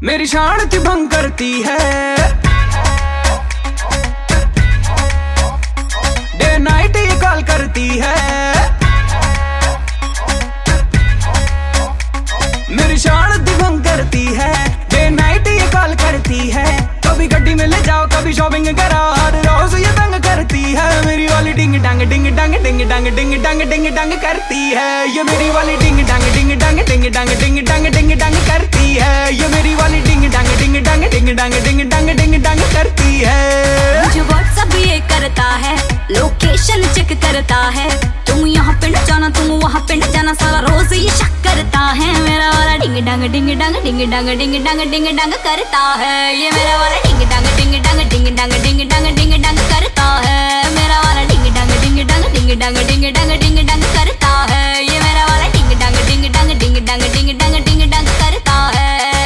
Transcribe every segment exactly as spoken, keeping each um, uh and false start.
मेरी शांति भंग करती है। डे नाइट ये कॉल करती है। मेरी शांति भंग करती है। डे नाइट ये कॉल करती है। कभी गड्डी में ले जाओ, कभी शॉपिंग कराओ, हर रोज ये तंग करती है। मेरी वाली डिंग डांग डिंग डांग डिंग डांग डिंग डांग डिंग डांग करती है। ये मेरी वाली डिंग डांग डिंग डांग डिंग डांग डिंग डांग डिंग डांग करती है। ये मेरी वाली डिंग डांग डिंग डांग डिंग डांग डिंग डांग डिंग डांग करती है। मुझे व्हाट्सएप ये करता है, लोकेशन चेक करता है। तुम यहाँ पे न जाना, तुम वहाँ पे न जाना, सारा रोज ये शक करता है। मेरा वाला डिंग डांग डिंग डांग डिंग डांग डिंग डांग डिंग डांग करता है। ये मेरा वाला डिंग डांग डिंग डांग डिंग डांग डिंग डांग डिंग डांग करता है। मेरा वाला डिंग डांग डिंग डांग डिंग डांग डिंग डांग डिंग डांग करता है। ये मेरा वाला डिंग डांग डिंग डांग डिंग डांग डिंग डांग डिंग डांग करता है।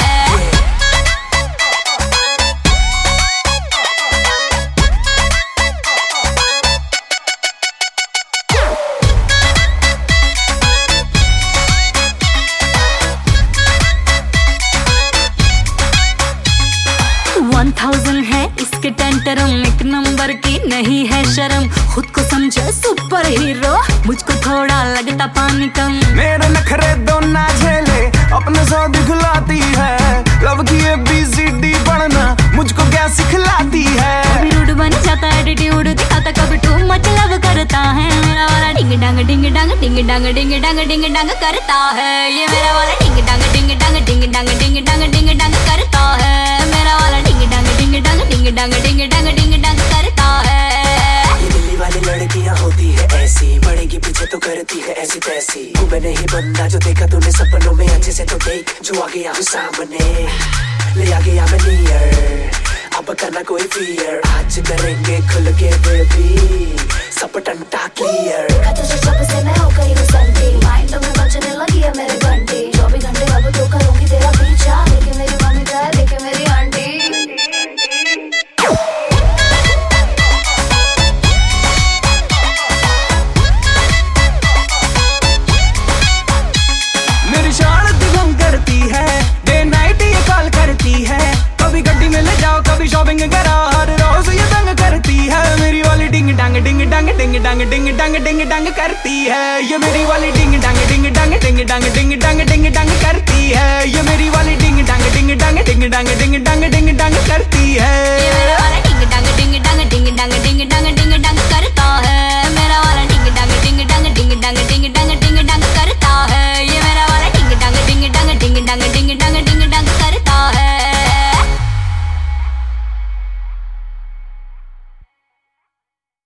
वन थाउजेंड है इसके टेंटरम, एक नंबर की नहीं है शर्म। खुद को समझे सुपर हीरो, मुझको थोड़ा लगता पानी कम। मेरे नखरे दो ना झेले, अपने सौ दिखलाती है। लव की ए बी सी डी पढ़ना मुझको क्या सिखलाती है। कभी रूड बन जाता है, एटीट्यूड दिखाता, कभी टू मच लव करता है। मेरा वाला डिंग डांग डिंग डांग डिंग डांग डिंग डांग डिंग डांग करता है। ये मेरा वाला डिंग डांग डिंग डांग डिंग डांग डिंग डांग डिंग डांग करता है। मेरा वाला डिंग डांग डिंग डांग डिंग डांग डिंग डांग डिंग डांग करता है। ये दिल्ली वाली लड़कियां होती है ऐसी, पड़ेगी पीछे तो करती है ऐसी तैसी। तू मैं नहीं बंदा जो देखा तूने सपनों में, अच्छे से तो देख जो आ गया हूँ सामने, ले आ गया मैं नियर। अब करना कोई फियर, आज करेंगे खुल के बेबी, सब टंटा क्लियर। तुझे जब से मैं हो गई हूँ संती, माइंड में बजने लगी है मेरे घंटी।